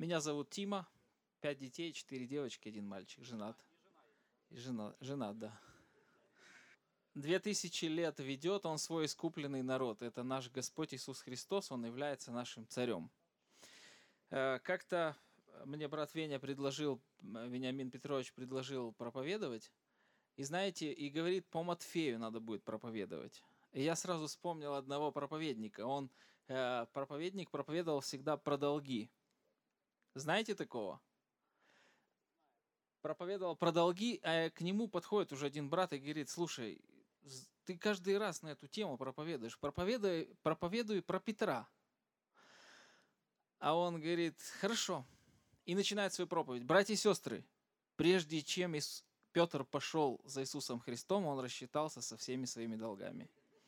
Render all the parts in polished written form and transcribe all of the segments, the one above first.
Меня зовут Тима, 5 детей, 4 девочки, 1 мальчик, женат. Женат, да. 2000 лет ведет он свой искупленный народ. Это наш Господь Иисус Христос, Он является нашим царем. Как-то мне брат Веня предложил, Вениамин Петрович предложил проповедовать. И знаете, и говорит, по Матфею надо будет проповедовать. И я сразу вспомнил одного проповедника. Он, проповедник, проповедовал всегда про долги. Знаете такого? Проповедовал про долги, а к нему подходит уже один брат и говорит: слушай, ты каждый раз на эту тему проповедуешь, проповедуй про Петра. А он говорит: хорошо. И начинает свою проповедь. Братья и сестры, прежде чем Петр пошел за Иисусом Христом, он рассчитался со всеми своими долгами.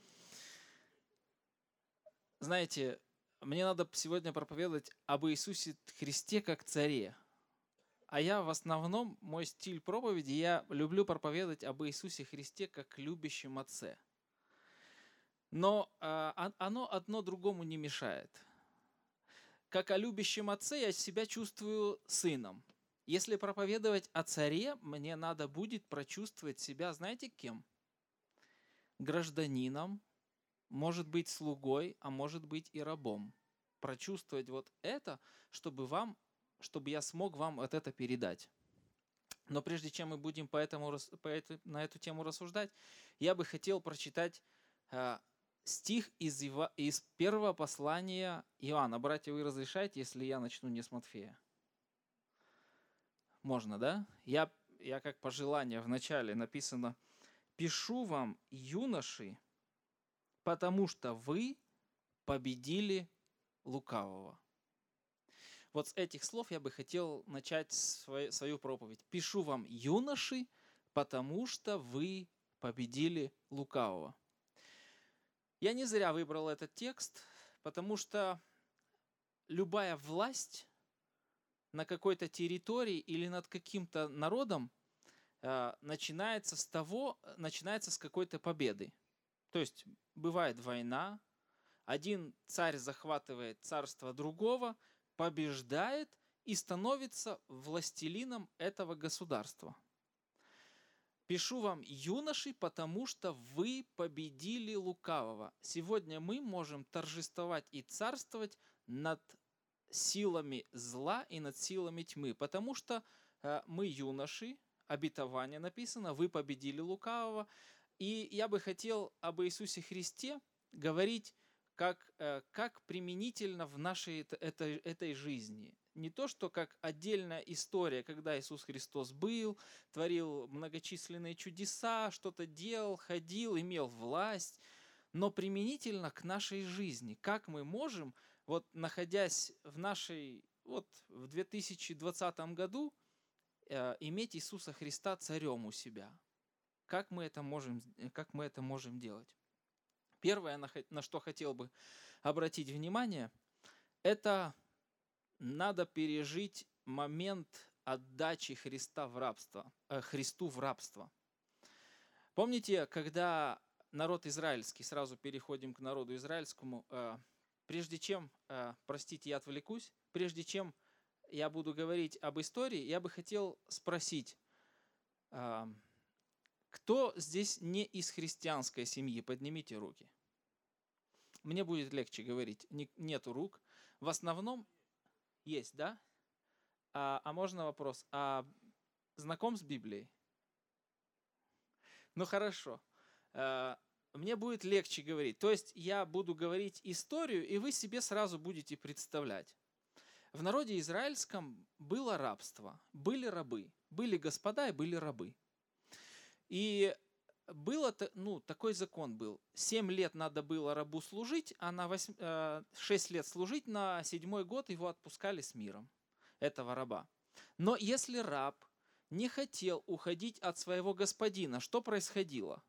Знаете, мне надо сегодня проповедовать об Иисусе Христе как царе. А я в основном, мой стиль проповеди, я люблю проповедовать об Иисусе Христе как любящем Отце. Но оно одно другому не мешает. Как о любящем Отце я себя чувствую сыном. Если проповедовать о царе, мне надо будет прочувствовать себя, знаете, кем? Гражданином, может быть, слугой, а может быть и рабом. Прочувствовать вот это, чтобы я смог вам вот это передать. Но прежде чем мы будем на эту тему рассуждать, я бы хотел прочитать стих из первого послания Иоанна. Братья, вы разрешаете, если я начну не с Матфея? Можно, да? Я как пожелание в начале написано: «Пишу вам, юноши, потому что вы победили лукавого». Вот с этих слов я бы хотел начать свою проповедь. «Пишу вам, юноши, потому что вы победили лукавого». Я не зря выбрал этот текст, потому что любая власть на какой-то территории или над каким-то народом начинается с какой-то победы. То есть бывает война, один царь захватывает царство другого, побеждает и становится властелином этого государства. «Пишу вам, юноши, потому что вы победили лукавого». Сегодня мы можем торжествовать и царствовать над силами зла и над силами тьмы, потому что мы юноши, обетование написано, вы победили лукавого. И я бы хотел об Иисусе Христе говорить как применительно в нашей этой жизни. Не то, что как отдельная история, когда Иисус Христос был, творил многочисленные чудеса, что-то делал, ходил, имел власть, но применительно к нашей жизни. Как мы можем, вот находясь в 2020 году, иметь Иисуса Христа царем у себя? Как мы это можем делать? Первое, на что хотел бы обратить внимание, это надо пережить момент отдачи Христу в рабство. Помните, когда народ израильский, сразу переходим к народу израильскому, прежде чем я буду говорить об истории, я бы хотел спросить, кто здесь не из христианской семьи? Поднимите руки. Мне будет легче говорить. Нету рук. В основном есть, да? А можно вопрос? Знаком с Библией? Ну хорошо. Мне будет легче говорить. То есть я буду говорить историю, и вы себе сразу будете представлять. В народе израильском было рабство, были рабы, были господа и были рабы. И такой закон был. 7 лет надо было рабу служить, а на 6 лет служить, на 7-й год его отпускали с миром, этого раба. Но если раб не хотел уходить от своего господина, что происходило?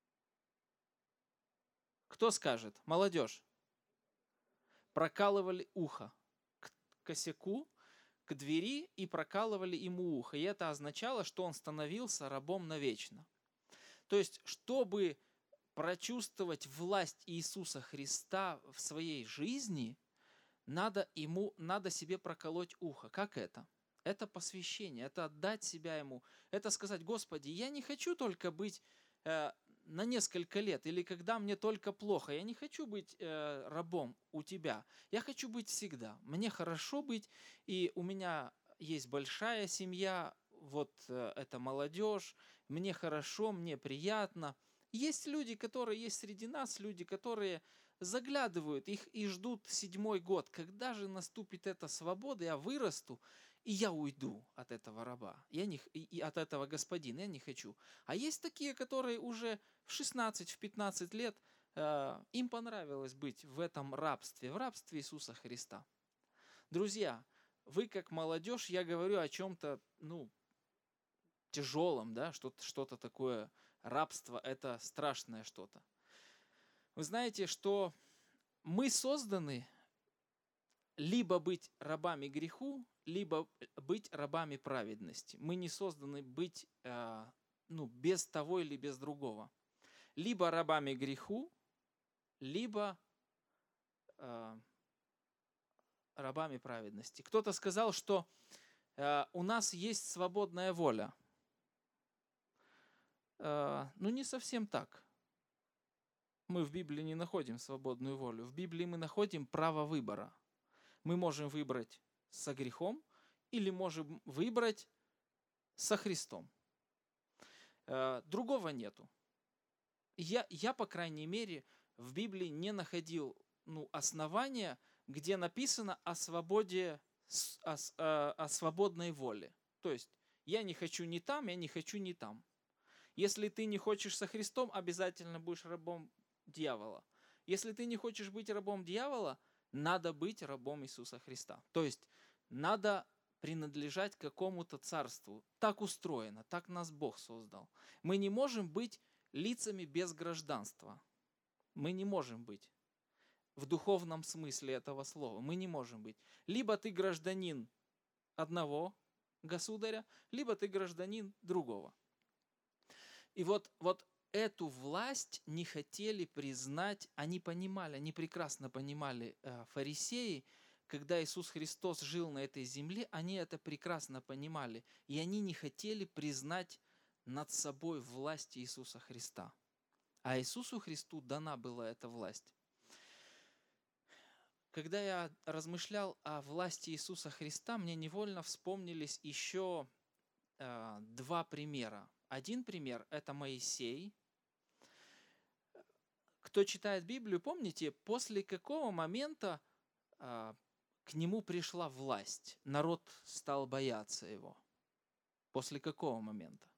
Кто скажет? Молодежь. Прокалывали ухо к косяку, к двери и прокалывали ему ухо. И это означало, что он становился рабом навечно. То есть, чтобы прочувствовать власть Иисуса Христа в своей жизни, надо себе проколоть ухо. Как это? Это посвящение, это отдать себя ему, это сказать: Господи, я не хочу только быть на несколько лет или когда мне только плохо. Я не хочу быть рабом у тебя. Я хочу быть всегда. Мне хорошо быть, и у меня есть большая семья, вот это молодежь, мне хорошо, мне приятно. Есть люди, которые есть среди нас, люди, которые заглядывают их и ждут 7-й год. Когда же наступит эта свобода, я вырасту, и я уйду от этого раба, и от этого господина, я не хочу. А есть такие, которые уже в 16, в 15 лет, им понравилось быть в этом рабстве, в рабстве Иисуса Христа. Друзья, вы как молодежь, я говорю о чем-то, тяжелом, да, что-то такое, рабство – это страшное что-то. Вы знаете, что мы созданы либо быть рабами греху, либо быть рабами праведности. Мы не созданы быть без того или без другого. Либо рабами греху, либо рабами праведности. Кто-то сказал, что у нас есть свободная воля. Не совсем так. Мы в Библии не находим свободную волю. В Библии мы находим право выбора. Мы можем выбрать со грехом или можем выбрать со Христом. Другого нету. Я, по крайней мере, в Библии не находил основания, где написано о свободе, о свободной воле. То есть я не хочу ни там, я не хочу ни там. Если ты не хочешь со Христом, обязательно будешь рабом дьявола. Если ты не хочешь быть рабом дьявола, надо быть рабом Иисуса Христа. То есть надо принадлежать какому-то царству. Так устроено, так нас Бог создал. Мы не можем быть лицами без гражданства. Мы не можем быть. В духовном смысле этого слова. Мы не можем быть. Либо ты гражданин одного государя, либо ты гражданин другого. И вот эту власть не хотели признать, они понимали, они прекрасно понимали, фарисеи, когда Иисус Христос жил на этой земле, они это прекрасно понимали, и они не хотели признать над собой власть Иисуса Христа. А Иисусу Христу дана была эта власть. Когда я размышлял о власти Иисуса Христа, мне невольно вспомнились еще два примера. Один пример – это Моисей. Кто читает Библию, помните, после какого момента к нему пришла власть? Народ стал бояться его. После какого момента?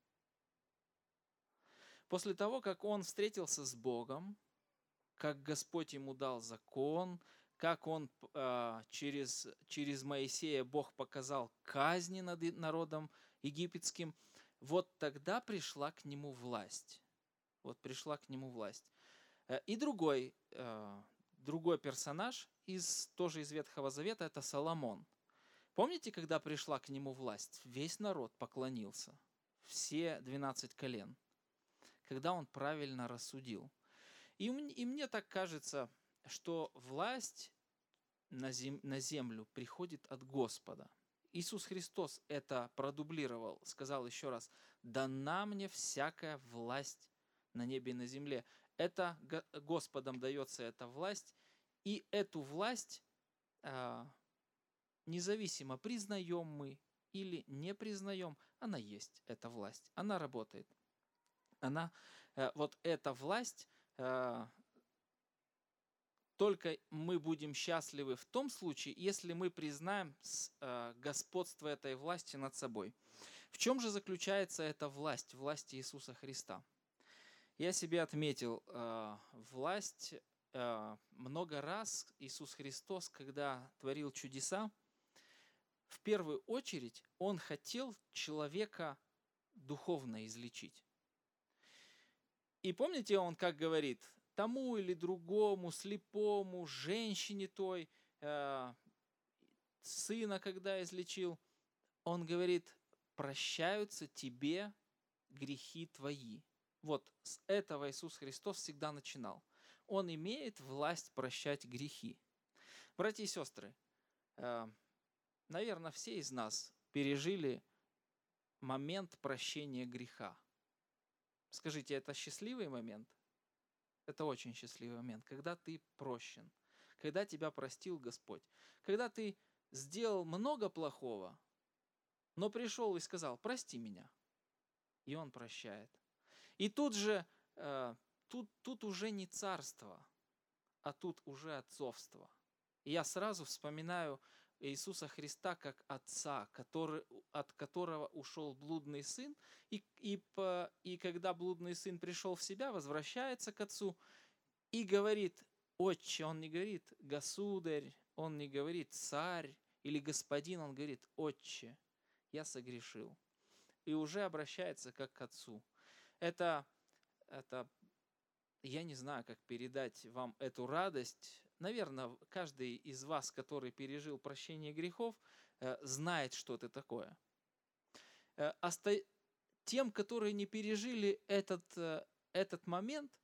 После того, как он встретился с Богом, как Господь ему дал закон, как он через Моисея Бог показал казни над народом египетским, вот тогда пришла к нему власть. Вот пришла к нему власть. И другой персонаж тоже из Ветхого Завета – это Соломон. Помните, когда пришла к нему власть? Весь народ поклонился, все 12 колен, когда он правильно рассудил. И мне так кажется, что власть на землю приходит от Господа. Иисус Христос это продублировал, сказал еще раз: «Дана мне всякая власть на небе и на земле». Это Господом дается эта власть, и эту власть, независимо, признаем мы или не признаем, она есть, эта власть, она работает. Вот эта власть, только мы будем счастливы в том случае, если мы признаем господство этой власти над собой. В чем же заключается эта власть Иисуса Христа? Я себе отметил власть. Много раз Иисус Христос, когда творил чудеса, в первую очередь Он хотел человека духовно излечить. И помните, Он как говорит: тому или другому, слепому, женщине той, сына когда излечил, Он говорит: прощаются тебе грехи твои. Вот с этого Иисус Христос всегда начинал. Он имеет власть прощать грехи. Братья и сестры, наверное, все из нас пережили момент прощения греха. Скажите, это счастливый момент? Это очень счастливый момент, когда ты прощен, когда тебя простил Господь, когда ты сделал много плохого, но пришел и сказал: прости меня, и Он прощает. И тут же, тут уже не царство, а тут уже отцовство. И я сразу вспоминаю Иисуса Христа как Отца, от которого ушел блудный сын, и когда блудный сын пришел в себя, возвращается к Отцу и говорит: «Отче», он не говорит «Государь», он не говорит «Царь» или «Господин», он говорит: «Отче, я согрешил». И уже обращается как к Отцу. Это я не знаю, как передать вам эту радость. Наверное, каждый из вас, который пережил прощение грехов, знает, что это такое. Тем, которые не пережили этот момент,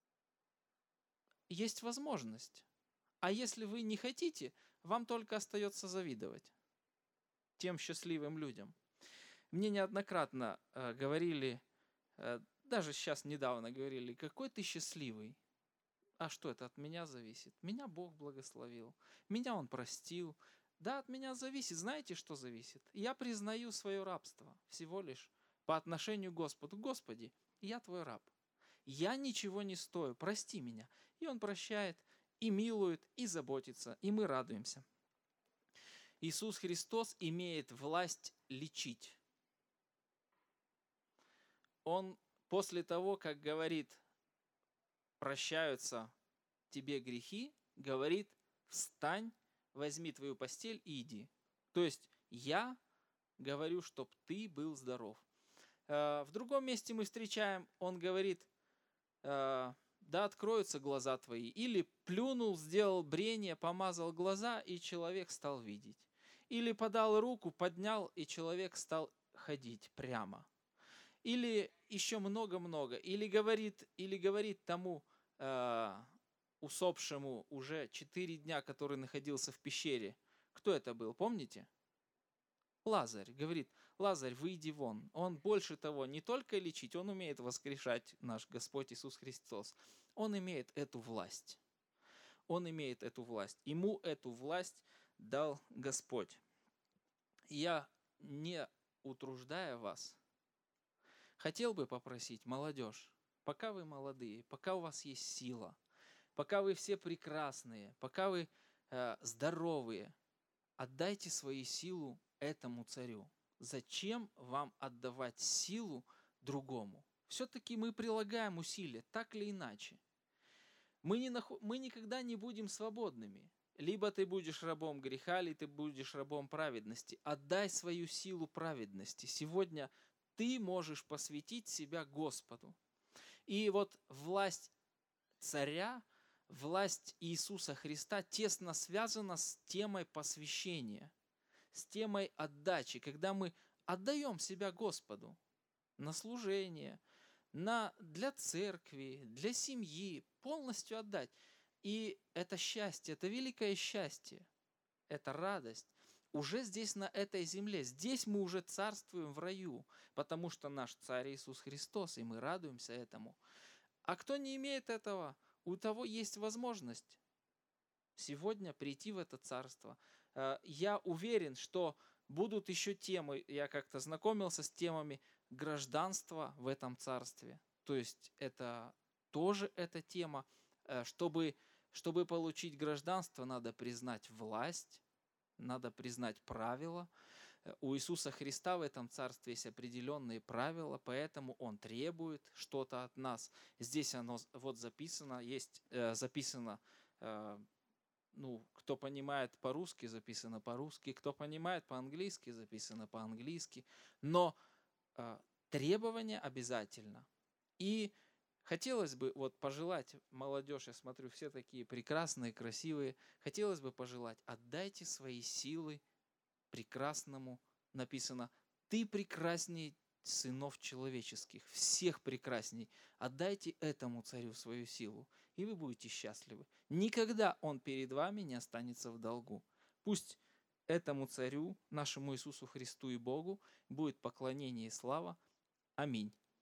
есть возможность. А если вы не хотите, вам только остается завидовать тем счастливым людям. Мне неоднократно говорили, даже сейчас недавно говорили: какой ты счастливый. А что это от меня зависит? Меня Бог благословил, меня Он простил. Да, от меня зависит. Знаете, что зависит? Я признаю свое рабство всего лишь по отношению к Господу. Господи, я твой раб. Я ничего не стою, прости меня. И Он прощает, и милует, и заботится, и мы радуемся. Иисус Христос имеет власть лечить. Он после того, как говорит: прощаются тебе грехи, говорит: встань, возьми твою постель и иди. То есть я говорю, чтобы ты был здоров. В другом месте мы встречаем, он говорит: да откроются глаза твои. Или плюнул, сделал брение, помазал глаза, и человек стал видеть. Или подал руку, поднял, и человек стал ходить прямо. Или еще много-много. Или говорит тому усопшему уже 4 дня, который находился в пещере. Кто это был, помните? Лазарь. Говорит: Лазарь, выйди вон. Он больше того, не только лечить, он умеет воскрешать, наш Господь Иисус Христос. Он имеет эту власть. Он имеет эту власть. Ему эту власть дал Господь. Я, не утруждая вас, хотел бы попросить молодежь, пока вы молодые, пока у вас есть сила, пока вы все прекрасные, пока вы здоровые, отдайте свою силу этому царю. Зачем вам отдавать силу другому? Все-таки мы прилагаем усилия, так или иначе. Мы никогда не будем свободными. Либо ты будешь рабом греха, либо ты будешь рабом праведности. Отдай свою силу праведности. Сегодня ты можешь посвятить себя Господу. И вот власть царя, власть Иисуса Христа тесно связана с темой посвящения, с темой отдачи, когда мы отдаем себя Господу на служение, для церкви, для семьи, полностью отдать. И это счастье, это великое счастье, это радость уже здесь, на этой земле. Здесь мы уже царствуем в раю, потому что наш Царь Иисус Христос, и мы радуемся этому. А кто не имеет этого, у того есть возможность сегодня прийти в это царство. Я уверен, что будут еще темы, я как-то знакомился с темами гражданства в этом царстве. То есть это тоже эта тема. Чтобы получить гражданство, надо признать власть, надо признать правила. У Иисуса Христа в этом царстве есть определенные правила, поэтому Он требует что-то от нас. Здесь оно вот записано, кто понимает по-русски, записано по-русски, кто понимает по-английски, записано по-английски. Но требования обязательно. И хотелось бы пожелать, молодежь, я смотрю, все такие прекрасные, красивые, хотелось бы пожелать: отдайте свои силы прекрасному. Написано: ты прекрасней сынов человеческих, всех прекрасней. Отдайте этому царю свою силу. и вы будете счастливы. Никогда он перед вами не останется в долгу. Пусть этому царю, нашему Иисусу Христу и Богу, будет поклонение и слава. Аминь.